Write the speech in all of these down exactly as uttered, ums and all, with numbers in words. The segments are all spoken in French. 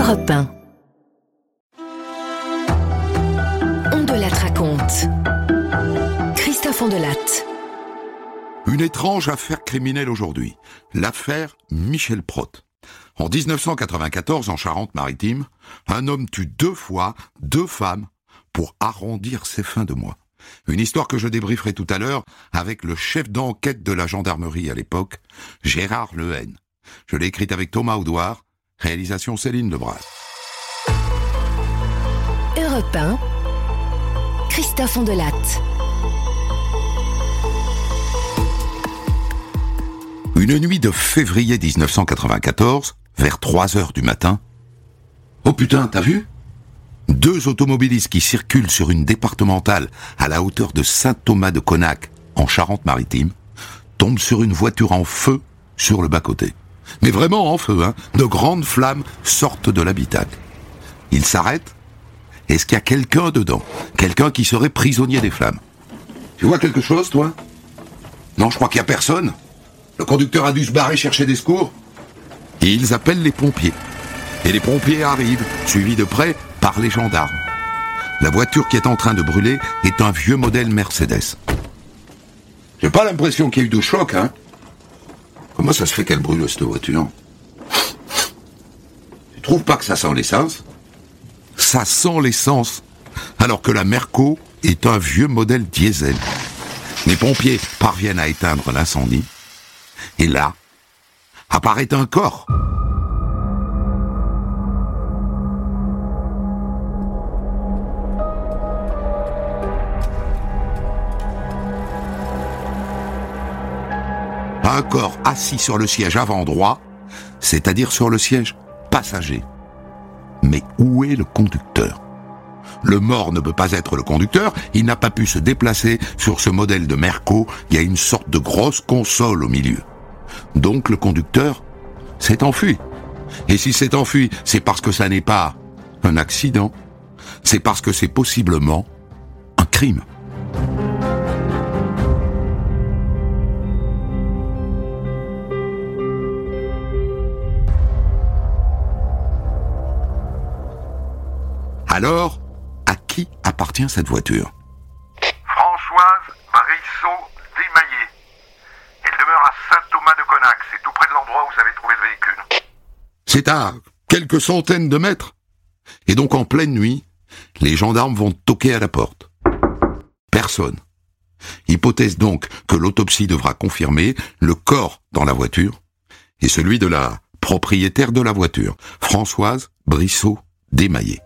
Europe un. On de la raconte. Christophe Ondelatte. Une étrange affaire criminelle aujourd'hui. L'affaire Michel Protte. En dix-neuf cent quatre-vingt-quatorze, en Charente-Maritime, un homme tue deux fois deux femmes pour arrondir ses fins de mois. Une histoire que je débrieferai tout à l'heure avec le chef d'enquête de la gendarmerie à l'époque, Gérard Lehen. Je l'ai écrite avec Thomas Audouard, réalisation Céline Lebras. Europe un, Christophe Ondelatte. Une nuit de février dix-neuf cent quatre-vingt-quatorze, vers trois heures du matin. Oh putain, t'as vu ? Deux automobilistes qui circulent sur une départementale à la hauteur de Saint-Thomas-de-Conac, en Charente-Maritime, tombent sur une voiture en feu sur le bas-côté. Mais vraiment en feu, hein. De grandes flammes sortent de l'habitacle. Ils s'arrêtent. Est-ce qu'il y a quelqu'un dedans ? Quelqu'un qui serait prisonnier des flammes ? Tu vois quelque chose, toi ? Non, je crois qu'il y a personne. Le conducteur a dû se barrer chercher des secours. Et ils appellent les pompiers. Et les pompiers arrivent, suivis de près par les gendarmes. La voiture qui est en train de brûler est un vieux modèle Mercedes. J'ai pas l'impression qu'il y ait eu de choc, hein. Comment ça se fait qu'elle brûle, cette voiture ? Tu trouves pas que ça sent l'essence ? Ça sent l'essence, alors que la Merco est un vieux modèle diesel. Les pompiers parviennent à éteindre l'incendie. Et là, apparaît un corps. Un corps assis sur le siège avant droit, c'est-à-dire sur le siège passager. Mais où est le conducteur ? Le mort ne peut pas être le conducteur, il n'a pas pu se déplacer sur ce modèle de Merco, il y a une sorte de grosse console au milieu. Donc le conducteur s'est enfui. Et si s'est enfui, c'est parce que ça n'est pas un accident, c'est parce que c'est possiblement un crime. Alors, à qui appartient cette voiture ? Françoise Brissot-Desmaillé. Elle demeure à Saint-Thomas-de-Conac, c'est tout près de l'endroit où vous avez trouvé le véhicule. C'est à quelques centaines de mètres. Et donc en pleine nuit, les gendarmes vont toquer à la porte. Personne. Hypothèse donc que l'autopsie devra confirmer le corps dans la voiture et celui de la propriétaire de la voiture, Françoise Brissot-Desmaillé.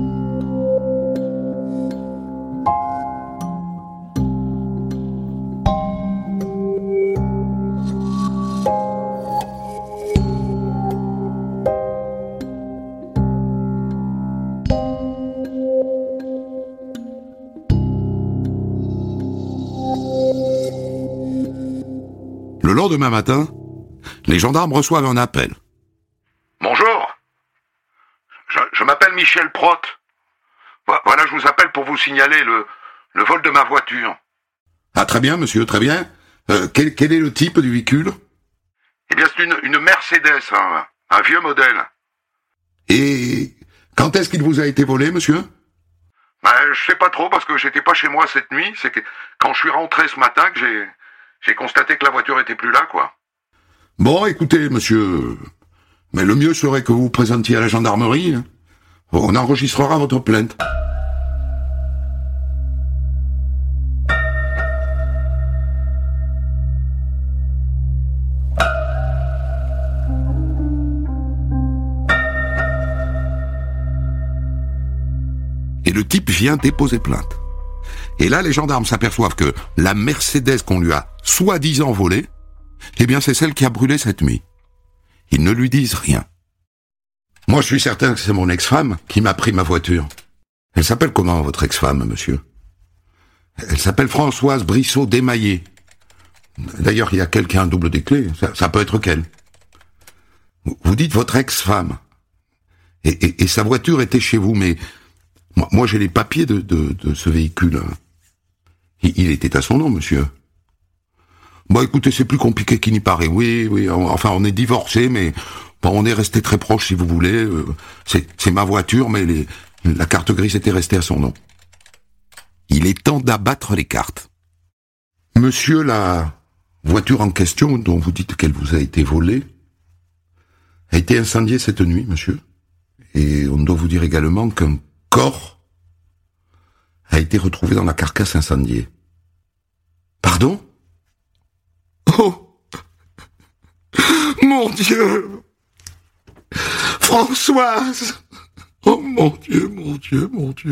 Le lendemain matin, les gendarmes reçoivent un appel. Bonjour. Je, je m'appelle Michel Protte. Voilà, je vous appelle pour vous signaler le, le vol de ma voiture. Ah, très bien, monsieur, très bien. Euh, quel, quel est le type du véhicule ? Eh bien, c'est une, une Mercedes, un, un vieux modèle. Et quand est-ce qu'il vous a été volé, monsieur ? Ben, je sais pas trop, parce que j'étais pas chez moi cette nuit. C'est que quand je suis rentré ce matin que j'ai... J'ai constaté que la voiture était plus là, quoi. Bon, écoutez, monsieur, mais le mieux serait que vous vous présentiez à la gendarmerie. Hein. On enregistrera votre plainte. Et le type vient déposer plainte. Et là, les gendarmes s'aperçoivent que la Mercedes qu'on lui a soi-disant volée, eh bien, c'est celle qui a brûlé cette nuit. Ils ne lui disent rien. Moi, je suis certain que c'est mon ex-femme qui m'a pris ma voiture. Elle s'appelle comment, votre ex-femme, monsieur ? Elle s'appelle Françoise Brissot-Desmaillé. D'ailleurs, il y a quelqu'un double des clés. Ça, ça peut être qu'elle. Vous dites votre ex-femme. Et, et, et sa voiture était chez vous, mais moi, moi j'ai les papiers de, de, de ce véhicule. Il, il était à son nom, monsieur. Bon, écoutez, c'est plus compliqué qu'il n'y paraît. Oui, oui, on, enfin, on est divorcés, mais bon, on est resté très proche, si vous voulez. Euh, c'est, c'est ma voiture, mais les, la carte grise était restée à son nom. Il est temps d'abattre les cartes. Monsieur, la voiture en question, dont vous dites qu'elle vous a été volée, a été incendiée cette nuit, monsieur. Et on doit vous dire également qu'un corps a été retrouvé dans la carcasse incendiée. Pardon ? Oh ! Mon Dieu ! Françoise ! Oh mon Dieu, mon Dieu, mon Dieu !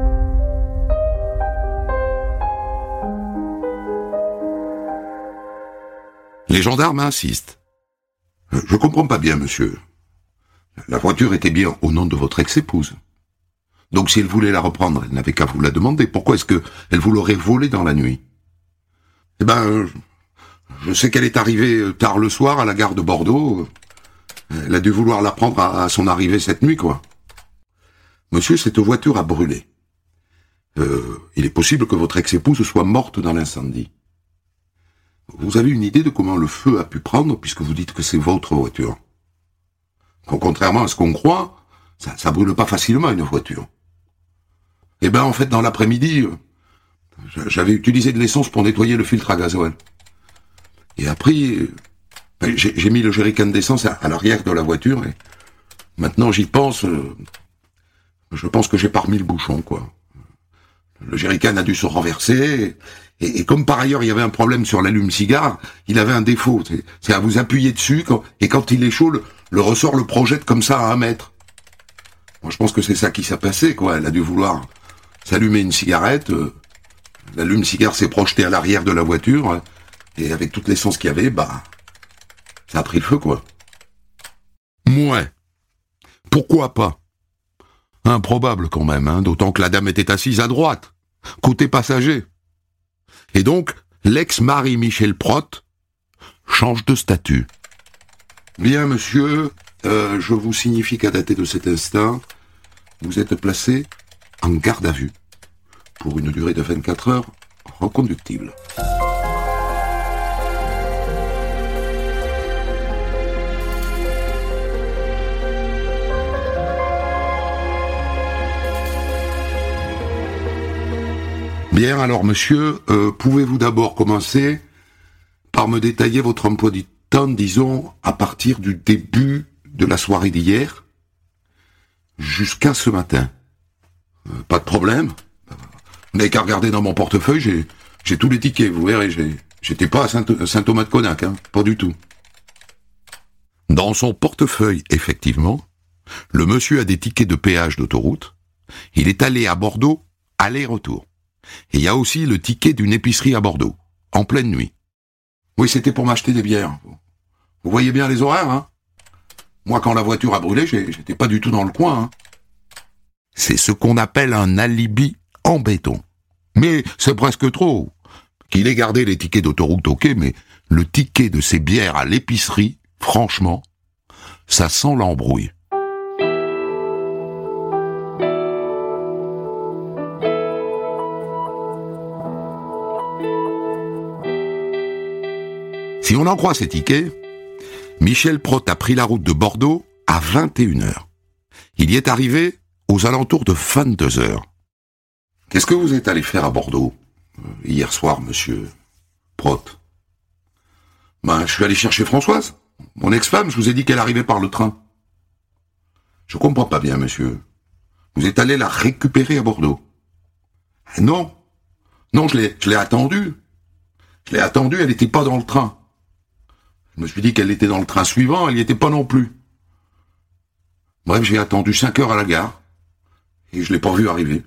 Les gendarmes insistent. Je comprends pas bien, monsieur. La voiture était bien au nom de votre ex-épouse. Donc si elle voulait la reprendre, elle n'avait qu'à vous la demander. Pourquoi est-ce que elle vous l'aurait volée dans la nuit ? Eh ben, je sais qu'elle est arrivée tard le soir à la gare de Bordeaux. Elle a dû vouloir la prendre à son arrivée cette nuit, quoi. Monsieur, cette voiture a brûlé. Euh, il est possible que votre ex-épouse soit morte dans l'incendie. Vous avez une idée de comment le feu a pu prendre, puisque vous dites que c'est votre voiture. Contrairement à ce qu'on croit, ça, ça brûle pas facilement une voiture. Eh ben, en fait, dans l'après-midi, j'avais utilisé de l'essence pour nettoyer le filtre à gasoil. Et après, j'ai, j'ai mis le jerrycan d'essence à, à l'arrière de la voiture, et maintenant j'y pense, je pense que j'ai pas remis le bouchon, quoi. Le jerrycan a dû se renverser, et, et comme par ailleurs il y avait un problème sur l'allume-cigare, il avait un défaut, c'est, c'est à vous appuyer dessus, quand, et quand il est chaud, le, le ressort le projette comme ça à un mètre. Moi je pense que c'est ça qui s'est passé, quoi. Elle a dû vouloir s'allumer une cigarette, euh, l'allume-cigare s'est projeté à l'arrière de la voiture, hein, et avec toute l'essence qu'il y avait, bah, ça a pris le feu, quoi. Mouais. Pourquoi pas ? Improbable quand même, hein, d'autant que la dame était assise à droite, côté passager. Et donc, l'ex-mari Michel Protte change de statut. Bien, monsieur, euh, je vous signifie qu'à dater de cet instant, vous êtes placé en garde à vue, pour une durée de vingt-quatre heures reconductible. Bien, alors monsieur, euh, pouvez-vous d'abord commencer par me détailler votre emploi du temps, disons, à partir du début de la soirée d'hier jusqu'à ce matin. Euh, pas de problème. Vous n'avez qu'à regarder dans mon portefeuille, j'ai, j'ai tous les tickets, vous verrez, j'ai, j'étais pas à Saint- Saint-Thomas-de-Conac, hein, pas du tout. Dans son portefeuille, effectivement, le monsieur a des tickets de péage d'autoroute, il est allé à Bordeaux, aller-retour. Et il y a aussi le ticket d'une épicerie à Bordeaux, en pleine nuit. Oui, c'était pour m'acheter des bières. Vous voyez bien les horaires, hein ? Moi, quand la voiture a brûlé, j'étais pas du tout dans le coin, hein. C'est ce qu'on appelle un alibi en béton. Mais c'est presque trop. Qu'il ait gardé les tickets d'autoroute, ok, mais le ticket de ces bières à l'épicerie, franchement, ça sent l'embrouille. Si on en croit ces tickets, Michel Protte a pris la route de Bordeaux à vingt et une heures. Il y est arrivé aux alentours de vingt-deux heures. Qu'est-ce que vous êtes allé faire à Bordeaux euh, hier soir, monsieur Protte ? Ben, je suis allé chercher Françoise, mon ex-femme, je vous ai dit qu'elle arrivait par le train. Je comprends pas bien, monsieur. Vous êtes allé la récupérer à Bordeaux ? Non, non, je l'ai, je l'ai attendue. Je l'ai attendue, elle n'était pas dans le train. Je me suis dit qu'elle était dans le train suivant, elle n'y était pas non plus. Bref, j'ai attendu cinq heures à la gare, et je l'ai pas vue arriver.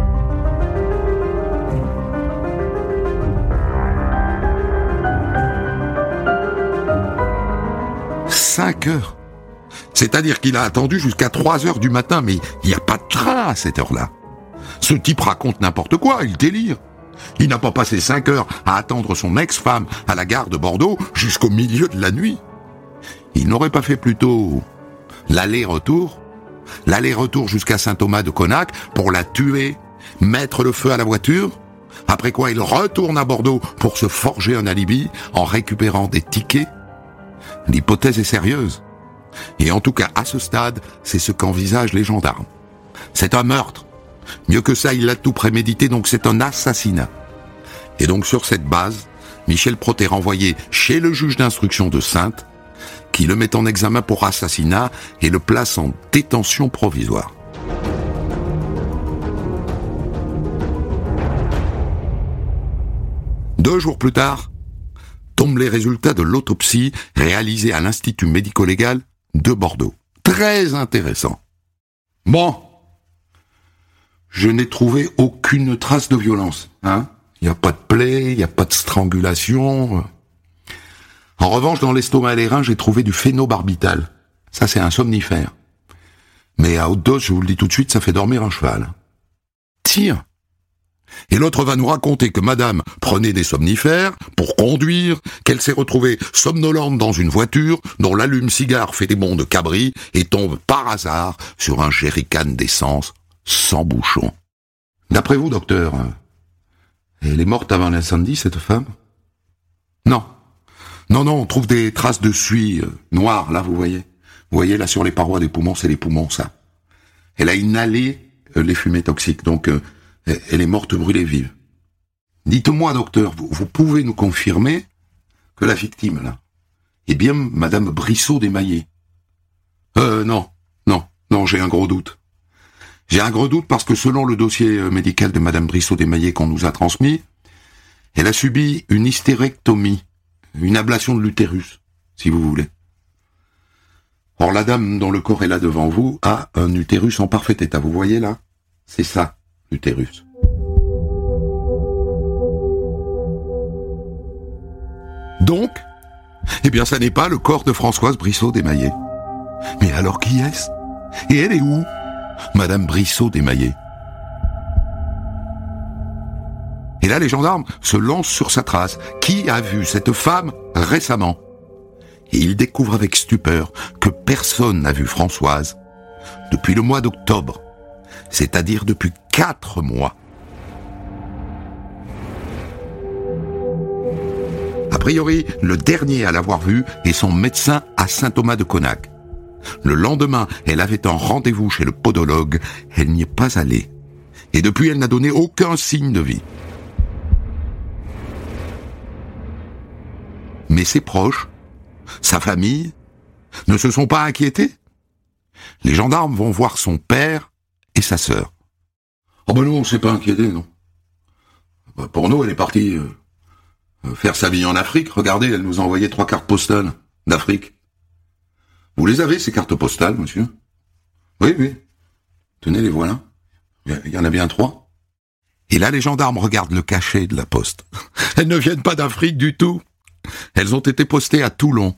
Cinq heures. C'est-à-dire qu'il a attendu jusqu'à trois heures du matin, mais il n'y a pas de train à cette heure-là. Ce type raconte n'importe quoi, il délire. Il n'a pas passé cinq heures à attendre son ex-femme à la gare de Bordeaux jusqu'au milieu de la nuit. Il n'aurait pas fait plutôt l'aller-retour, l'aller-retour jusqu'à Saint-Thomas-de-Conac pour la tuer, mettre le feu à la voiture, après quoi il retourne à Bordeaux pour se forger un alibi en récupérant des tickets. L'hypothèse est sérieuse. Et en tout cas, à ce stade, c'est ce qu'envisagent les gendarmes. C'est un meurtre. Mieux que ça, il l'a tout prémédité, donc c'est un assassinat. Et donc sur cette base, Michel Proth est renvoyé chez le juge d'instruction de Saintes, qui le met en examen pour assassinat et le place en détention provisoire. Deux jours plus tard, tombent les résultats de l'autopsie réalisée à l'Institut médico-légal de Bordeaux. Très intéressant. Bon, je n'ai trouvé aucune trace de violence, hein. Il n'y a pas de plaie, il n'y a pas de strangulation. En revanche, dans l'estomac et les reins, j'ai trouvé du phénobarbital. Ça, c'est un somnifère. Mais à haute dose, je vous le dis tout de suite, ça fait dormir un cheval. Tiens. Et l'autre va nous raconter que madame prenait des somnifères pour conduire, qu'elle s'est retrouvée somnolente dans une voiture dont l'allume-cigare fait des bonds de cabri et tombe par hasard sur un jerrycan d'essence sans bouchon. D'après vous, docteur, elle est morte avant l'incendie, cette femme? Non. Non, non, on trouve des traces de suie euh, noires, là, vous voyez. Vous voyez, là, sur les parois des poumons, c'est les poumons, ça. Elle a inhalé euh, les fumées toxiques, donc euh, elle est morte brûlée vive. Dites-moi, docteur, vous, vous pouvez nous confirmer que la victime, là, est bien madame Brissot Desmaillés? Euh, non, non, non, j'ai un gros doute. J'ai un gros doute parce que selon le dossier médical de madame Brissot Desmaillés qu'on nous a transmis, elle a subi une hystérectomie, une ablation de l'utérus, si vous voulez. Or, la dame dont le corps est là devant vous a un utérus en parfait état. Vous voyez là? C'est ça, l'utérus. Donc, eh bien, ça n'est pas le corps de Françoise Brissot Desmaillés. Mais alors qui est-ce? Et elle est où, madame Brissot Desmaillés? Et là, les gendarmes se lancent sur sa trace. Qui a vu cette femme récemment? Et ils découvrent avec stupeur que personne n'a vu Françoise depuis le mois d'octobre, c'est-à-dire depuis quatre mois. A priori, le dernier à l'avoir vue est son médecin à Saint-Thomas-de-Conac. Le lendemain, elle avait un rendez-vous chez le podologue, elle n'y est pas allée. Et depuis, elle n'a donné aucun signe de vie. Mais ses proches, sa famille, ne se sont pas inquiétés. Les gendarmes vont voir son père et sa sœur. Oh ben nous, on s'est pas inquiétés, non. Ben pour nous, elle est partie euh, faire sa vie en Afrique. Regardez, elle nous a envoyé trois cartes postales d'Afrique. Vous les avez, ces cartes postales, monsieur? Oui, oui. Tenez, les voilà. Il y en a bien trois. Et là, les gendarmes regardent le cachet de la poste. Elles ne viennent pas d'Afrique du tout. Elles ont été postées à Toulon.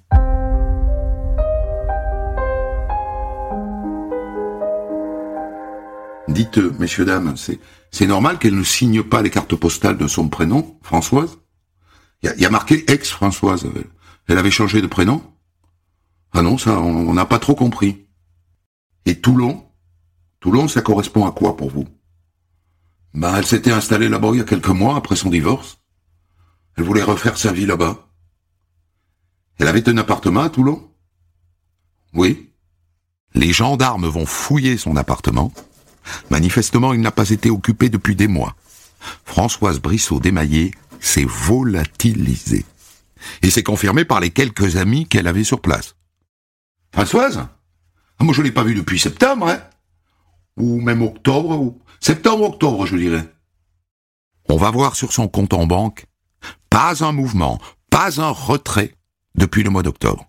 Dites, messieurs, dames, c'est, c'est normal qu'elle ne signe pas les cartes postales de son prénom, Françoise? Il y, y a marqué ex-Françoise. Elle avait changé de prénom? Ah non, ça, on n'a pas trop compris. Et Toulon? Toulon, ça correspond à quoi pour vous? Ben, elle s'était installée là-bas il y a quelques mois après son divorce. Elle voulait refaire sa vie là-bas. Elle avait un appartement à Toulon? Oui. Les gendarmes vont fouiller son appartement. Manifestement, il n'a pas été occupé depuis des mois. Françoise Brissot Desmaillés s'est volatilisée. Et c'est confirmé par les quelques amis qu'elle avait sur place. Françoise? Moi, je l'ai pas vue depuis septembre, hein? Ou même octobre, ou... Septembre-octobre, je dirais. On va voir sur son compte en banque, pas un mouvement, pas un retrait depuis le mois d'octobre.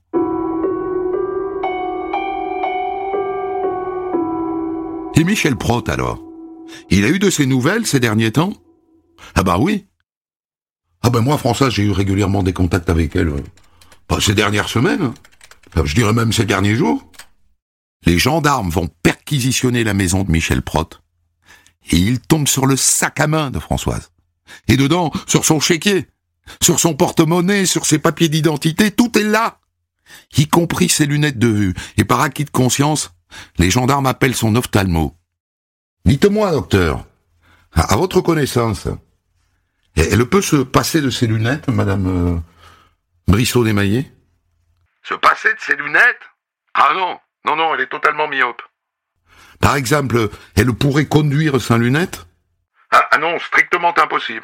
Et Michel Proth, alors? Il a eu de ses nouvelles ces derniers temps? Ah bah oui. Ah ben moi, Françoise, j'ai eu régulièrement des contacts avec elle euh, ces dernières semaines. Enfin, je dirais même ces derniers jours. Les gendarmes vont perquisitionner la maison de Michel Proth. Et ils tombent sur le sac à main de Françoise. Et dedans, sur son chéquier, sur son porte-monnaie, sur ses papiers d'identité, tout est là. Y compris ses lunettes de vue. Et par acquis de conscience, les gendarmes appellent son ophtalmo. Dites-moi, docteur, à, à votre connaissance, elle peut se passer de ses lunettes, madame euh, Brissot Desmaillés? Se passer de ses lunettes? Ah non, non, non, elle est totalement myope. Par exemple, elle pourrait conduire sans lunettes? Ah, ah non, strictement impossible.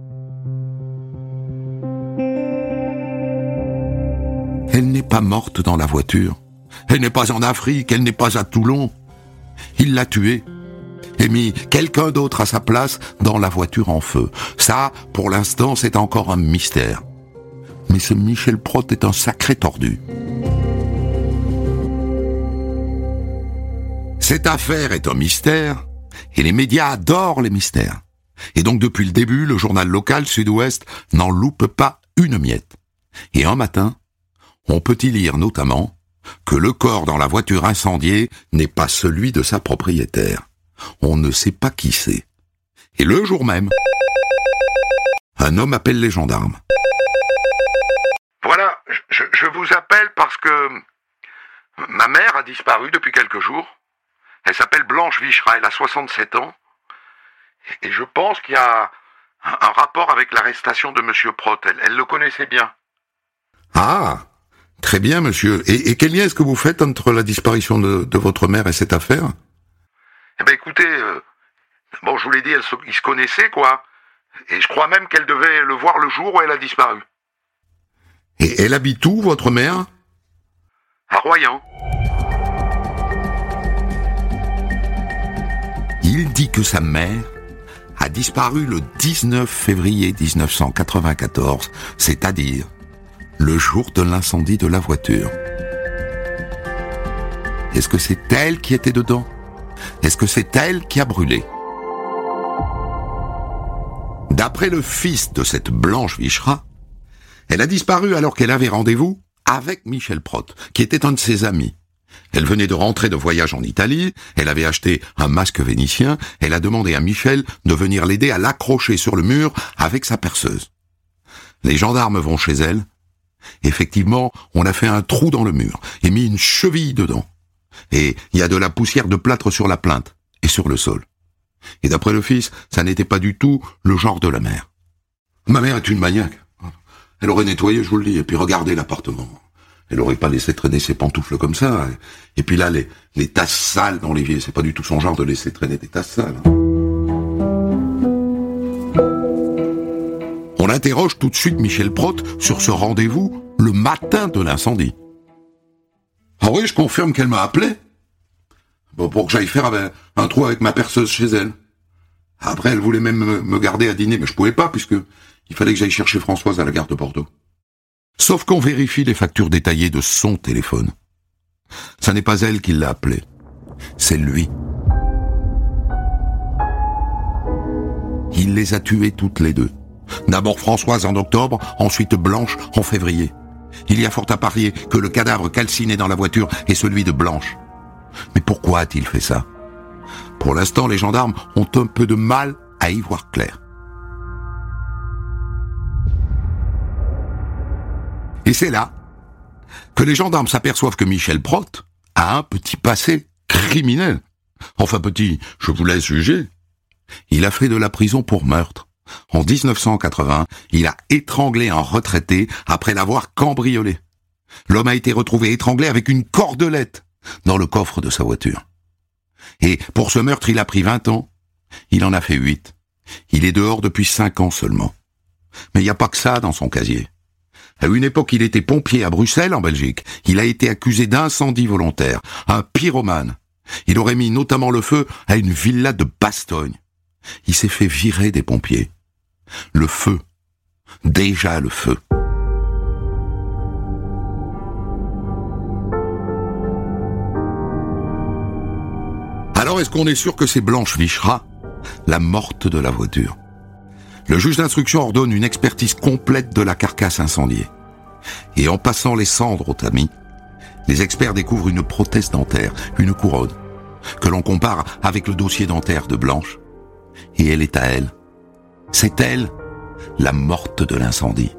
Elle n'est pas morte dans la voiture. Elle n'est pas en Afrique, elle n'est pas à Toulon. Il l'a tuée et mis quelqu'un d'autre à sa place dans la voiture en feu. Ça, pour l'instant, c'est encore un mystère. Mais ce Michel Proth est un sacré tordu. Cette affaire est un mystère, et les médias adorent les mystères. Et donc depuis le début, le journal local Sud-Ouest n'en loupe pas une miette. Et un matin, on peut y lire notamment que le corps dans la voiture incendiée n'est pas celui de sa propriétaire. On ne sait pas qui c'est. Et le jour même, un homme appelle les gendarmes. Voilà, je, je vous appelle parce que ma mère a disparu depuis quelques jours. Elle s'appelle Blanche Vichra, elle a soixante-sept ans. Et je pense qu'il y a un, un rapport avec l'arrestation de Monsieur Proth. Elle, elle le connaissait bien. Ah, très bien, monsieur. Et, et quel lien est-ce que vous faites entre la disparition de, de votre mère et cette affaire? Eh ben écoutez, euh, bon, je vous l'ai dit, elle se, ils se connaissaient, quoi. Et je crois même qu'elle devait le voir le jour où elle a disparu. Et elle habite où, votre mère? À Royan. Il dit que sa mère a disparu le dix-neuf février dix-neuf cent quatre-vingt-quatorze, c'est-à-dire le jour de l'incendie de la voiture. Est-ce que c'est elle qui était dedans? Est-ce que c'est elle qui a brûlé? D'après le fils de cette Blanche Vichra, elle a disparu alors qu'elle avait rendez-vous avec Michel Proth, qui était un de ses amis. Elle venait de rentrer de voyage en Italie, elle avait acheté un masque vénitien, elle a demandé à Michel de venir l'aider à l'accrocher sur le mur avec sa perceuse. Les gendarmes vont chez elle. Effectivement, on a fait un trou dans le mur et mis une cheville dedans. Et il y a de la poussière de plâtre sur la plinthe et sur le sol. Et d'après le fils, ça n'était pas du tout le genre de la mère. Ma mère est une maniaque. Elle aurait nettoyé, je vous le dis, et puis regardé l'appartement. Elle aurait pas laissé traîner ses pantoufles comme ça. Et puis là, les, les tasses sales dans l'évier, c'est pas du tout son genre de laisser traîner des tasses sales. On interroge tout de suite Michel Proth sur ce rendez-vous le matin de l'incendie. Ah oui, je confirme qu'elle m'a appelé. Bon, pour que j'aille faire un trou avec ma perceuse chez elle. Après, elle voulait même me, me garder à dîner, mais je pouvais pas, puisque il fallait que j'aille chercher Françoise à la gare de Bordeaux. Sauf qu'on vérifie les factures détaillées de son téléphone. Ça n'est pas elle qui l'a appelé. C'est lui. Il les a tuées toutes les deux. D'abord Françoise en octobre, ensuite Blanche en février. Il y a fort à parier que le cadavre calciné dans la voiture est celui de Blanche. Mais pourquoi a-t-il fait ça? Pour l'instant, les gendarmes ont un peu de mal à y voir clair. Et c'est là que les gendarmes s'aperçoivent que Michel Proth a un petit passé criminel. Enfin petit, je vous laisse juger. Il a fait de la prison pour meurtre. En dix-neuf cent quatre-vingts, il a étranglé un retraité après l'avoir cambriolé. L'homme a été retrouvé étranglé avec une cordelette dans le coffre de sa voiture. Et pour ce meurtre, il a pris vingt ans. Il en a fait huit. Il est dehors depuis cinq ans seulement. Mais il n'y a pas que ça dans son casier. À une époque, il était pompier à Bruxelles, en Belgique. Il a été accusé d'incendie volontaire, un pyromane. Il aurait mis notamment le feu à une villa de Bastogne. Il s'est fait virer des pompiers. Le feu. Déjà le feu. Alors est-ce qu'on est sûr que c'est Blanche Vichra, la morte de la voiture? Le juge d'instruction ordonne une expertise complète de la carcasse incendiée. Et en passant les cendres au tamis, les experts découvrent une prothèse dentaire, une couronne, que l'on compare avec le dossier dentaire de Blanche. Et elle est à elle. C'est elle, la morte de l'incendie.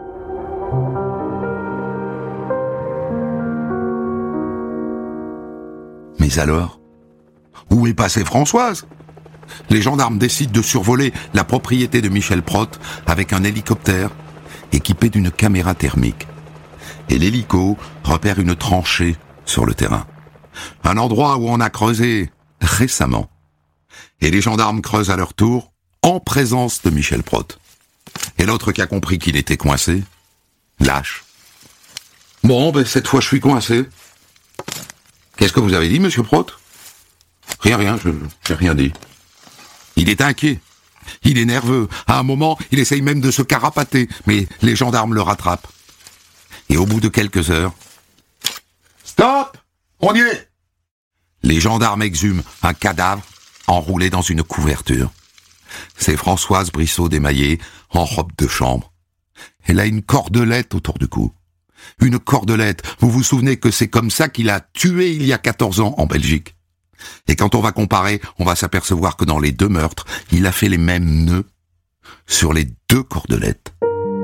Mais alors, où est passée Françoise? Les gendarmes décident de survoler la propriété de Michel Proth avec un hélicoptère équipé d'une caméra thermique. Et l'hélico repère une tranchée sur le terrain. Un endroit où on a creusé récemment. Et les gendarmes creusent à leur tour, en présence de Michel Protte. Et l'autre qui a compris qu'il était coincé, lâche. Bon, ben cette fois je suis coincé. Qu'est-ce que vous avez dit, monsieur Protte? Rien, rien, je j'ai rien dit. Il est inquiet. Il est nerveux. À un moment, il essaye même de se carapater, mais les gendarmes le rattrapent. Et au bout de quelques heures... Stop! On y est! Les gendarmes exhument un cadavre enroulé dans une couverture. C'est Françoise Brissot démaillée, en robe de chambre. Elle a une cordelette autour du cou. Une cordelette, vous vous souvenez que c'est comme ça qu'il a tué il y a quatorze ans en Belgique. Et quand on va comparer, on va s'apercevoir que dans les deux meurtres, il a fait les mêmes nœuds sur les deux cordelettes.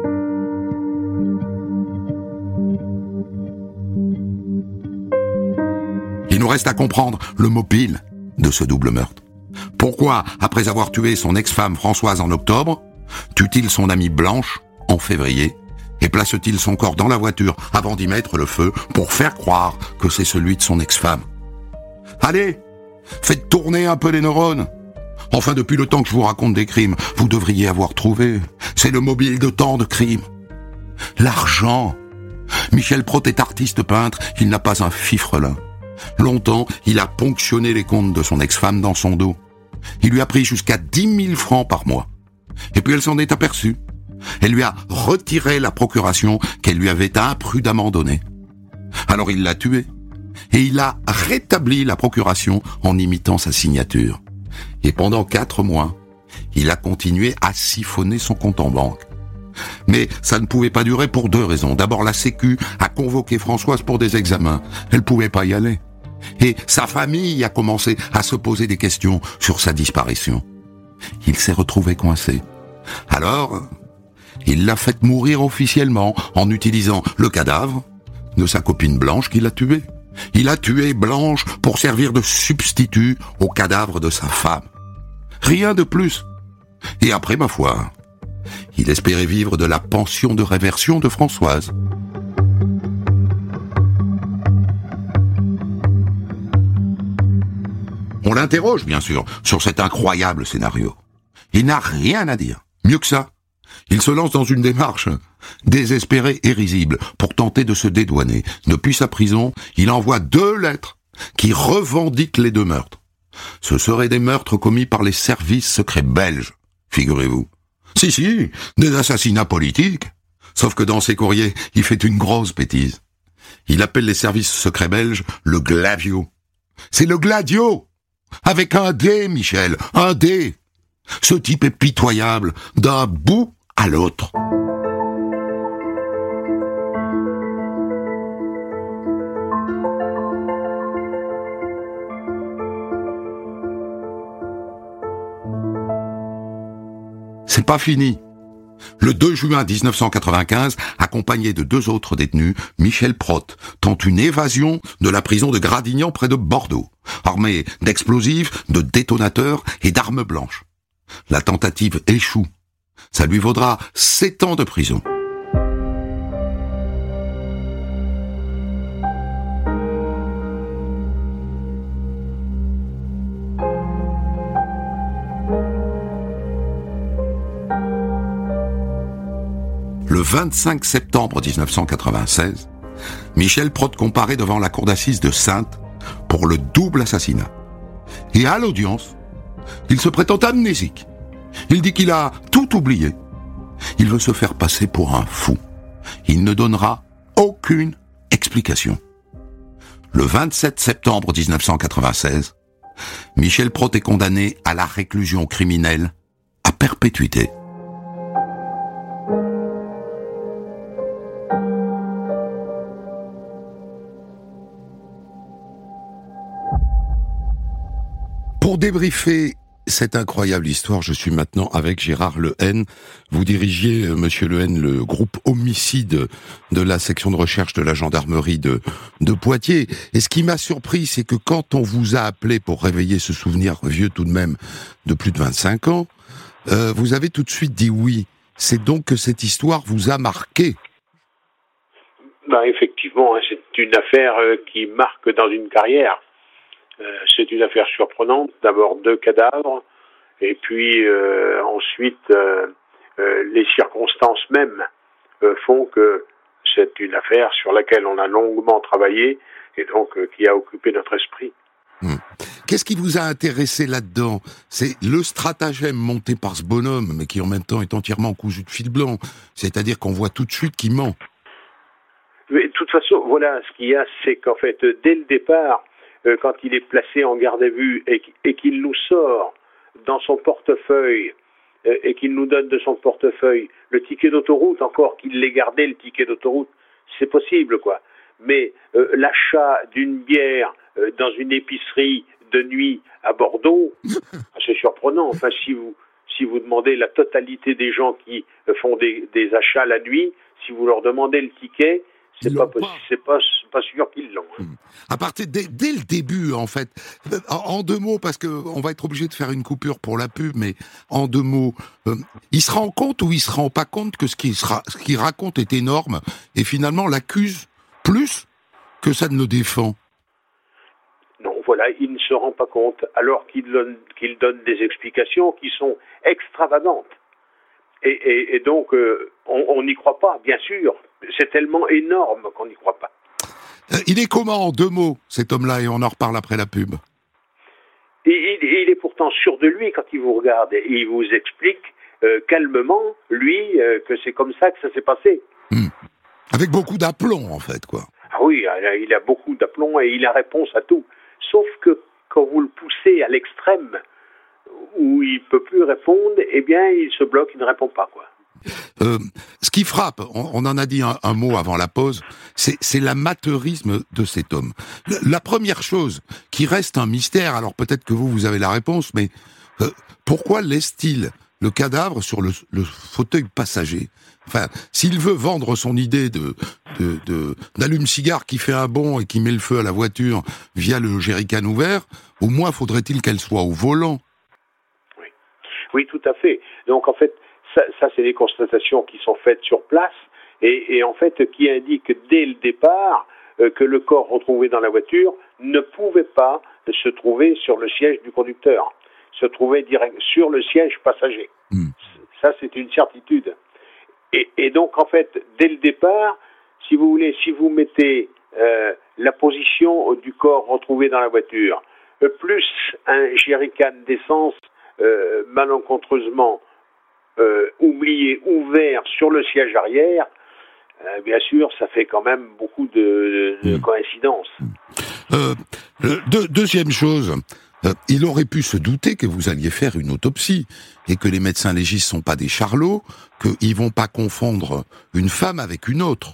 Il nous reste à comprendre le mobile de ce double meurtre. Pourquoi, après avoir tué son ex-femme Françoise en octobre, tue-t-il son amie Blanche en février et place-t-il son corps dans la voiture avant d'y mettre le feu pour faire croire que c'est celui de son ex-femme? Allez, faites tourner un peu les neurones. Enfin, depuis le temps que je vous raconte des crimes, vous devriez avoir trouvé. C'est le mobile de tant de crimes. L'argent. Michel Protte est artiste peintre, il n'a pas un fifrelin. Longtemps, il a ponctionné les comptes de son ex-femme dans son dos. Il lui a pris jusqu'à dix mille francs par mois. Et puis elle s'en est aperçue. Elle lui a retiré la procuration qu'elle lui avait imprudemment donnée. Alors il l'a tuée. Et il a rétabli la procuration en imitant sa signature. Et pendant quatre mois, il a continué à siphonner son compte en banque. Mais ça ne pouvait pas durer pour deux raisons. D'abord, la Sécu a convoqué Françoise pour des examens. Elle pouvait pas y aller. Et sa famille a commencé à se poser des questions sur sa disparition. Il s'est retrouvé coincé. Alors, il l'a fait mourir officiellement en utilisant le cadavre de sa copine Blanche qui l'a tuée. Il a tué Blanche pour servir de substitut au cadavre de sa femme. Rien de plus. Et après, ma foi, il espérait vivre de la pension de réversion de Françoise. On l'interroge, bien sûr, sur cet incroyable scénario. Il n'a rien à dire. Mieux que ça, il se lance dans une démarche désespérée et risible pour tenter de se dédouaner. Depuis sa prison, il envoie deux lettres qui revendiquent les deux meurtres. Ce seraient des meurtres commis par les services secrets belges, figurez-vous. Si, si, des assassinats politiques. Sauf que dans ses courriers, il fait une grosse bêtise. Il appelle les services secrets belges le Gladio. C'est le Gladio! Avec un D, Michel, un D. Ce type est pitoyable, d'un bout à l'autre. C'est pas fini. Le deux juin dix-neuf cent quatre-vingt-quinze, accompagné de deux autres détenus, Michel Protte tente une évasion de la prison de Gradignan près de Bordeaux, armé d'explosifs, de détonateurs et d'armes blanches. La tentative échoue. Ça lui vaudra sept ans de prison. Le vingt-cinq septembre dix-neuf cent quatre-vingt-seize, Michel Protte comparaît devant la cour d'assises de Saintes pour le double assassinat. Et à l'audience, il se prétend amnésique. Il dit qu'il a tout oublié. Il veut se faire passer pour un fou. Il ne donnera aucune explication. Le vingt-sept septembre dix-neuf cent quatre-vingt-seize, Michel Protte est condamné à la réclusion criminelle à perpétuité. Pour débriefer cette incroyable histoire, je suis maintenant avec Gérard Lehen. Vous dirigiez, monsieur Lehen, le groupe homicide de la section de recherche de la gendarmerie de, de Poitiers. Et ce qui m'a surpris, c'est que quand on vous a appelé pour réveiller ce souvenir vieux tout de même de plus de vingt-cinq ans, euh, vous avez tout de suite dit oui. C'est donc que cette histoire vous a marqué. Ben effectivement, c'est c'est une affaire qui marque dans une carrière. Euh, c'est une affaire surprenante. D'abord deux cadavres, et puis euh, ensuite euh, euh, les circonstances mêmes euh, font que c'est une affaire sur laquelle on a longuement travaillé et donc euh, qui a occupé notre esprit. Mmh. Qu'est-ce qui vous a intéressé là-dedans? C'est le stratagème monté par ce bonhomme, mais qui en même temps est entièrement cousu de fil blanc. C'est-à-dire qu'on voit tout de suite qu'il ment. Mais de toute façon, voilà, ce qu'il y a, c'est qu'en fait, dès le départ, euh, quand il est placé en garde à vue et, et qu'il nous sort dans son portefeuille euh, et qu'il nous donne de son portefeuille le ticket d'autoroute, encore qu'il l'ait gardé, le ticket d'autoroute, c'est possible, quoi. Mais euh, l'achat d'une bière euh, dans une épicerie de nuit à Bordeaux, c'est surprenant. Enfin, si vous si vous demandez la totalité des gens qui euh, font des, des achats la nuit, si vous leur demandez le ticket, c'est pas, pas c'est pas pas sûr qu'ils l'ont. Hein. À partir dès, dès le début, en fait, en, en deux mots, parce que on va être obligé de faire une coupure pour la pub, mais en deux mots, euh, il se rend compte ou il se rend pas compte que ce qu'il sera, ce qu'il raconte est énorme et finalement l'accuse plus que ça ne le défend. Non, voilà, il ne se rend pas compte, alors qu'il donne, qu'il donne des explications qui sont extravagantes. Et, et, et donc, euh, on n'y croit pas, bien sûr. C'est tellement énorme qu'on n'y croit pas. Euh, il est comment, en deux mots, cet homme-là, et on en reparle après la pub? Et, il, il est pourtant sûr de lui quand il vous regarde. Et il vous explique euh, calmement, lui, euh, que c'est comme ça que ça s'est passé. Mmh. Avec beaucoup d'aplomb, en fait, quoi. Ah oui, il a beaucoup d'aplomb et il a réponse à tout. Sauf que quand vous le poussez à l'extrême, où il peut plus répondre, eh bien, il se bloque, il ne répond pas, quoi. Euh, ce qui frappe, on, on en a dit un, un mot avant la pause, c'est, c'est l'amateurisme de cet homme. La première chose qui reste un mystère, alors peut-être que vous, vous avez la réponse, mais euh, pourquoi laisse-t-il le cadavre sur le, le fauteuil passager? Enfin, s'il veut vendre son idée de, de, de, d'allume-cigare qui fait un bond et qui met le feu à la voiture via le jerrycan ouvert, au moins faudrait-il qu'elle soit au volant. Oui, oui, tout à fait. Donc en fait, ça, ça c'est des constatations qui sont faites sur place et, et en fait qui indiquent dès le départ euh, que le corps retrouvé dans la voiture ne pouvait pas se trouver sur le siège du conducteur, se trouvait direct sur le siège passager. Mmh. Ça, c'est une certitude. Et, et donc, en fait, dès le départ, si vous voulez, si vous mettez euh, la position du corps retrouvé dans la voiture, euh, plus un jerrycan d'essence euh, malencontreusement euh, oublié, ouvert sur le siège arrière, euh, bien sûr, ça fait quand même beaucoup de, de, de coïncidences. Euh, deux, deuxième chose, euh, il aurait pu se douter que vous alliez faire une autopsie et que les médecins légistes sont pas des charlots, qu'ils vont pas confondre une femme avec une autre.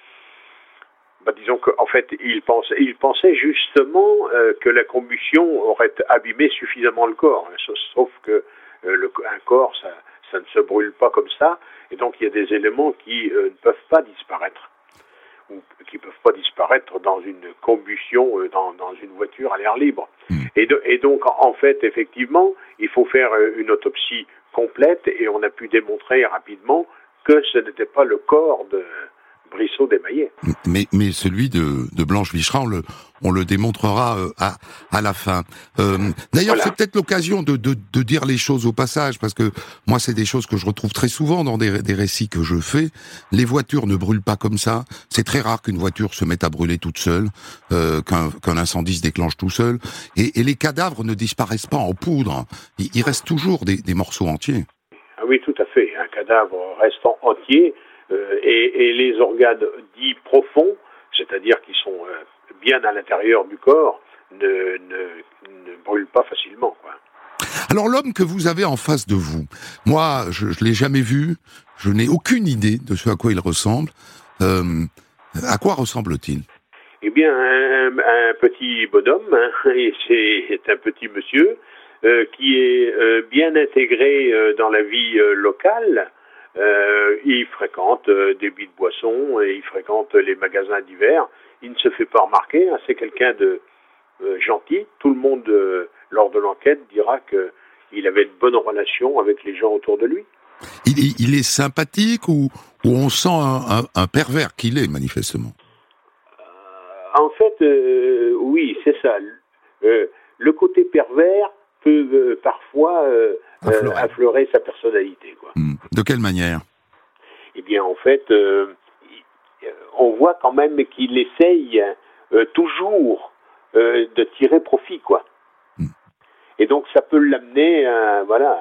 Bah, disons qu'en fait, il pensait, il pensait justement euh, que la combustion aurait abîmé suffisamment le corps. Sauf que euh, le, un corps, ça, ça ne se brûle pas comme ça, et donc il y a des éléments qui euh, ne peuvent pas disparaître, ou qui ne peuvent pas disparaître dans une combustion, euh, dans, dans une voiture à l'air libre. Mmh. Et, de, et donc, en fait, effectivement, il faut faire une autopsie complète, et on a pu démontrer rapidement que ce n'était pas le corps de Brissot Desmaillet. Mais, mais celui de, de Blanche Vicherat, on le, on le démontrera euh, à, à la fin. Euh, d'ailleurs, voilà. C'est peut-être l'occasion de, de, de dire les choses au passage, parce que moi, c'est des choses que je retrouve très souvent dans des, des récits que je fais. Les voitures ne brûlent pas comme ça. C'est très rare qu'une voiture se mette à brûler toute seule, euh, qu'un, qu'un incendie se déclenche tout seul. Et, et les cadavres ne disparaissent pas en poudre. Il, il reste toujours des, des morceaux entiers. Ah oui, tout à fait. Un cadavre restant entier. Euh, et, et les organes dits profonds, c'est-à-dire qui sont euh, bien à l'intérieur du corps, ne, ne, ne brûlent pas facilement, quoi. Alors l'homme que vous avez en face de vous, moi je ne l'ai jamais vu, je n'ai aucune idée de ce à quoi il ressemble. Euh, à quoi ressemble-t-il? Eh bien, un, un petit bonhomme, hein, et c'est, c'est un petit monsieur euh, qui est euh, bien intégré euh, dans la vie euh, locale. Euh, il fréquente euh, des débits de boissons et il fréquente les magasins divers. Il ne se fait pas remarquer, hein, c'est quelqu'un de euh, gentil. Tout le monde, euh, lors de l'enquête, dira qu'il avait de bonnes relations avec les gens autour de lui. Il, il est sympathique ou, ou on sent un, un, un pervers qu'il est, manifestement? en fait, euh, oui, c'est ça. Euh, le côté pervers peut euh, parfois euh, affleurer. Euh, affleurer sa personnalité, quoi. Mmh. De quelle manière? Eh bien, en fait, euh, on voit quand même qu'il essaye euh, toujours euh, de tirer profit, quoi. Mmh. Et donc, ça peut l'amener, à, voilà,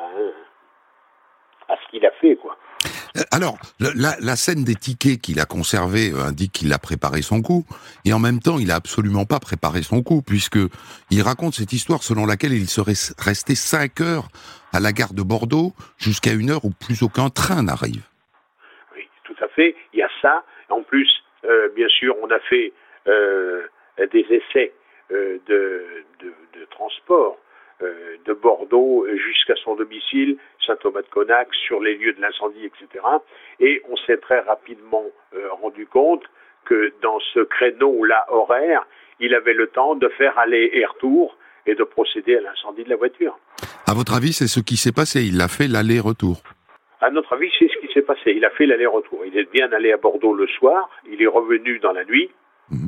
à, à ce qu'il a fait, quoi. Alors, la, la scène des tickets qu'il a conservés indique qu'il a préparé son coup, et en même temps, il a absolument pas préparé son coup, puisque il raconte cette histoire selon laquelle il serait resté cinq heures à la gare de Bordeaux, jusqu'à une heure où plus aucun train n'arrive. Oui, tout à fait, il y a ça. En plus, euh, bien sûr, on a fait euh, des essais euh, de, de, de transport euh, de Bordeaux jusqu'à son domicile, Saint-Thomas-de-Conac, sur les lieux de l'incendie, et cetera. Et on s'est très rapidement euh, rendu compte que dans ce créneau-là horaire, il avait le temps de faire aller et retour et de procéder à l'incendie de la voiture. À votre avis, c'est ce qui s'est passé? Il a fait l'aller-retour? À notre avis, c'est ce qui s'est passé. Il a fait l'aller-retour. Il est bien allé à Bordeaux le soir, il est revenu dans la nuit, mmh.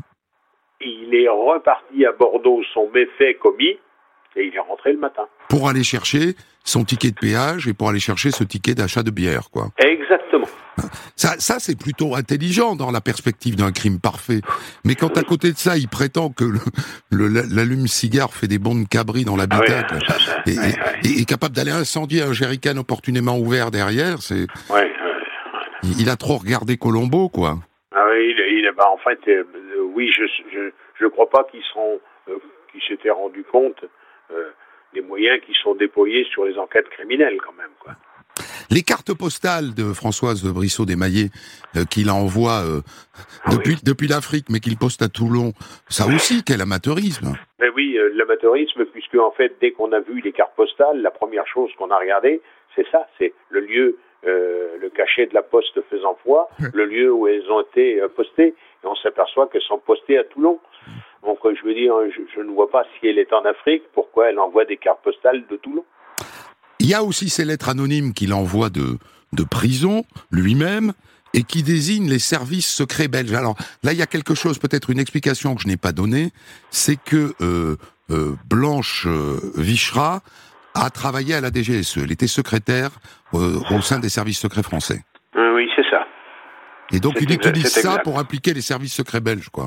il est reparti à Bordeaux, son méfait commis, et il est rentré le matin. Pour aller chercher son ticket de péage et pour aller chercher ce ticket d'achat de bière, quoi. Exactement. Ça, ça c'est plutôt intelligent dans la perspective d'un crime parfait. Mais quand oui. à côté de ça, il prétend que le, le, l'allume-cigare fait des bonds de cabri dans l'habitacle ah oui, ça, ça, et, ouais, et, ouais. et est capable d'aller incendier un jerrycan opportunément ouvert derrière, c'est... Ouais, ouais, ouais. Il, il a trop regardé Colombo, quoi. Ah oui, il, il, bah, en fait, euh, oui, je je je crois pas qu'ils seront, euh, qu'ils s'étaient rendus compte euh, des moyens qui sont déployés sur les enquêtes criminelles, quand même, quoi. Les cartes postales de Françoise de Brissot-Desmaillés, euh, qu'il envoie euh, depuis, oui. depuis l'Afrique, mais qu'il poste à Toulon, ça aussi, quel amateurisme. Mais oui, euh, l'amateurisme, puisque en fait, dès qu'on a vu les cartes postales, la première chose qu'on a regardée, c'est ça, c'est le lieu, euh, le cachet de la poste faisant foi, le lieu où elles ont été euh, postées, et on s'aperçoit qu'elles sont postées à Toulon. Donc, euh, je veux dire, je, je ne vois pas si elle est en Afrique, pourquoi elle envoie des cartes postales de Toulon. Il y a aussi ces lettres anonymes qu'il envoie de, de prison, lui-même, et qui désignent les services secrets belges. Alors là, il y a quelque chose, peut-être une explication que je n'ai pas donnée, c'est que euh, euh, Blanche euh, Vichra a travaillé à la D G S E. Elle était secrétaire euh, au sein des services secrets français. Euh, oui, c'est ça. Et donc, c'est il exact, utilise ça pour appliquer les services secrets belges, quoi.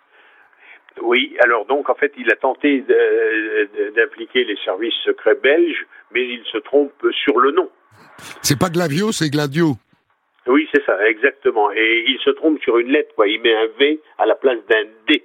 Oui, alors donc, en fait, il a tenté de, d'appliquer les services secrets belges, mais il se trompe sur le nom. C'est pas Glavio, c'est Gladio. Oui, c'est ça, exactement. Et il se trompe sur une lettre, quoi. Il met un V à la place d'un D.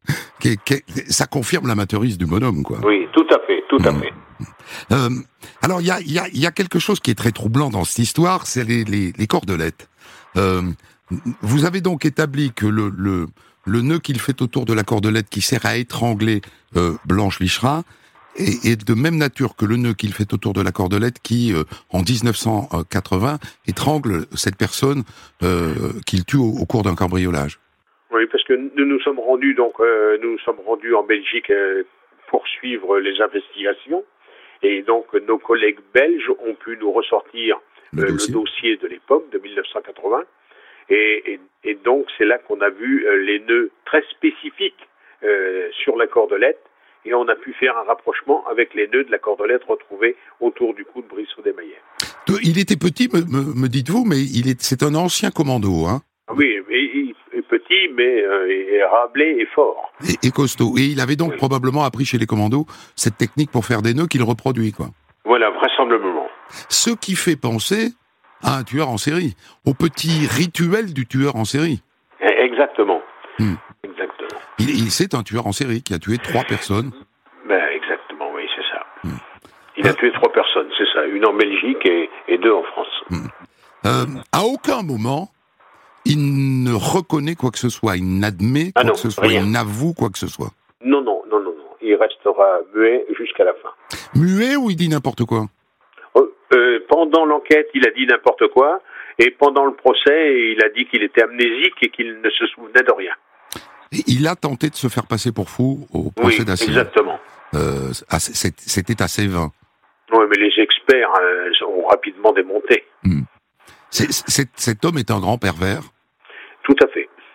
Ça confirme l'amateurisme du bonhomme, quoi. Oui, tout à fait, tout à mmh. fait. Euh, alors, il y a, y, a, y a quelque chose qui est très troublant dans cette histoire, c'est les, les, les cordelettes. Euh, vous avez donc établi que le... le Le nœud qu'il fait autour de la cordelette qui sert à étrangler euh, Blanche Vichra est, est de même nature que le nœud qu'il fait autour de la cordelette qui, euh, en dix-neuf cent quatre-vingts, étrangle cette personne euh, qu'il tue au, au cours d'un cambriolage. Oui, parce que nous nous sommes rendus donc euh, nous nous sommes rendus en Belgique euh, pour suivre les investigations et donc nos collègues belges ont pu nous ressortir le, euh, dossier. le dossier de l'époque de mille neuf cent quatre-vingts. Et, et, et donc, c'est là qu'on a vu euh, les nœuds très spécifiques euh, sur la cordelette, et on a pu faire un rapprochement avec les nœuds de la cordelette retrouvés autour du cou de Brissot-Desmaillés. Il était petit, me, me, me dites-vous, mais il est, c'est un ancien commando, hein? Oui, il est petit, mais euh, est rablé et fort. Et, et costaud. Et il avait donc oui. probablement appris chez les commandos cette technique pour faire des nœuds qu'il reproduit, quoi. Voilà, vraisemblablement. Ce qui fait penser à un tueur en série, au petit rituel du tueur en série. Exactement. Hmm. Exactement. Il, il, c'est un tueur en série qui a tué trois personnes. Ben, exactement, oui, c'est ça. Hmm. Il a euh, tué trois personnes, c'est ça. Une en Belgique et, et deux en France. Hmm. Euh, à aucun moment, il ne reconnaît quoi que ce soit, il n'admet quoi ah non, que ce soit, rien. Il n'avoue quoi que ce soit. Non, non, non, non, non. Il restera muet jusqu'à la fin. Muet ou il dit n'importe quoi? Euh, pendant l'enquête, il a dit n'importe quoi, et pendant le procès, il a dit qu'il était amnésique et qu'il ne se souvenait de rien. Et il a tenté de se faire passer pour fou au procès oui, d'assises. Exactement. Euh, c'était assez vain. Oui, mais les experts euh, ont rapidement démonté. Mmh. C'est, c'est, cet homme est un grand pervers. Tout à fait.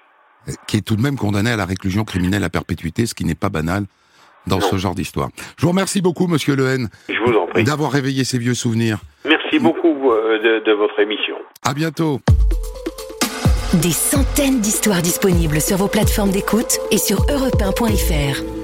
qui est tout de même condamné à la réclusion criminelle à perpétuité, ce qui n'est pas banal dans non. ce genre d'histoire. Je vous remercie beaucoup, Monsieur Lehen, Je vous en prie. d'avoir réveillé ces vieux souvenirs. Merci beaucoup euh, de, de votre émission. À bientôt. Des centaines d'histoires disponibles sur vos plateformes d'écoute et sur europe un point f r.